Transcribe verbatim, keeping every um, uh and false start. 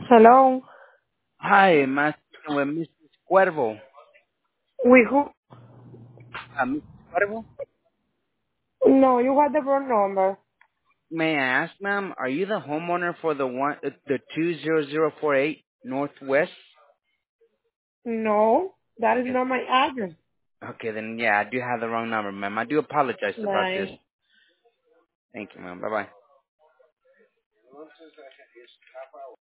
Hello. Hi, am I speaking with missus Cuervo? We who? Uh, missus Cuervo? No, you got the wrong number. May I ask, ma'am, are you the homeowner for the one, uh, the two zero zero four eight Northwest? No, that is Okay, not my address. okay, then yeah, I do have the wrong number, ma'am. I do apologize about this. Like, Thank you, ma'am. Bye bye.